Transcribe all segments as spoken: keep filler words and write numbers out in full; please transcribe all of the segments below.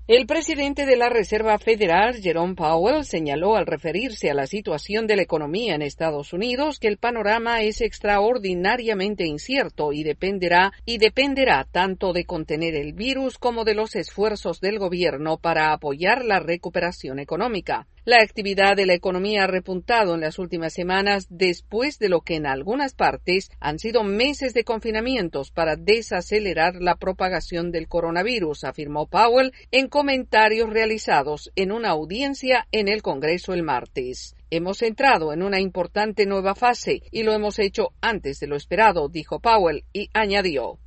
El presidente de la Reserva Federal, Jerome Powell, señaló al referirse a la situación de la economía en Estados Unidos que el panorama es extraordinariamente incierto y dependerá y dependerá tanto de contener el virus como de los esfuerzos del gobierno para apoyar la recuperación económica. La actividad de la economía ha repuntado en las últimas semanas después de lo que en algunas partes han sido meses de confinamientos para desacelerar la propagación del coronavirus, afirmó Powell en comentarios realizados en una audiencia en el Congreso el martes. Hemos entrado en una importante nueva fase y lo hemos hecho antes de lo esperado, dijo Powell, y añadió.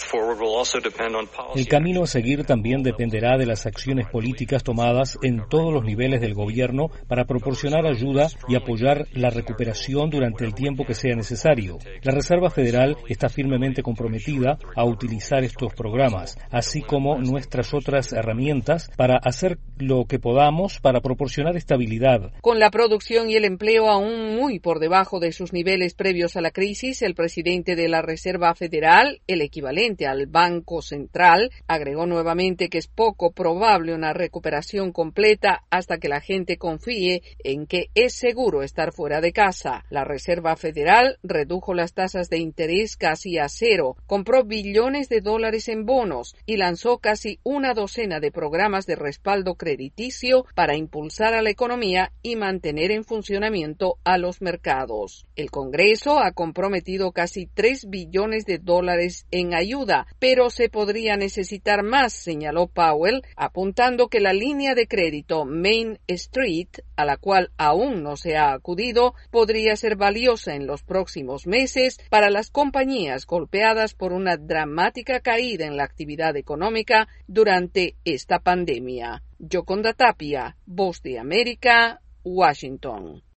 El camino a seguir también dependerá de las acciones políticas tomadas en todos los niveles del gobierno para proporcionar ayuda y apoyar la recuperación durante el tiempo que sea necesario. La Reserva Federal está firmemente comprometida a utilizar estos programas, así como nuestras otras herramientas, para hacer lo que podamos para proporcionar estabilidad. Con la producción y el empleo aún muy por debajo de sus niveles previos a la crisis, el presidente de la Reserva Federal, el equivalente al Banco Central, agregó nuevamente que es poco probable una recuperación completa hasta que la gente confíe en que es seguro estar fuera de casa. La Reserva Federal redujo las tasas de interés casi a cero, compró billones de dólares en bonos y lanzó casi una docena de programas de respaldo crediticio para impulsar a la economía y mantener en funcionamiento a los mercados. El Congreso ha comprometido casi tres billones de dólares en ayuda, pero se podría necesitar más, señaló Powell, apuntando que la línea de crédito Main Street, a la cual aún no se ha acudido, podría ser valiosa en los próximos meses para las compañías golpeadas por una dramática caída en la actividad económica durante esta pandemia. Yoconda Tapia, Voz de América, Washington.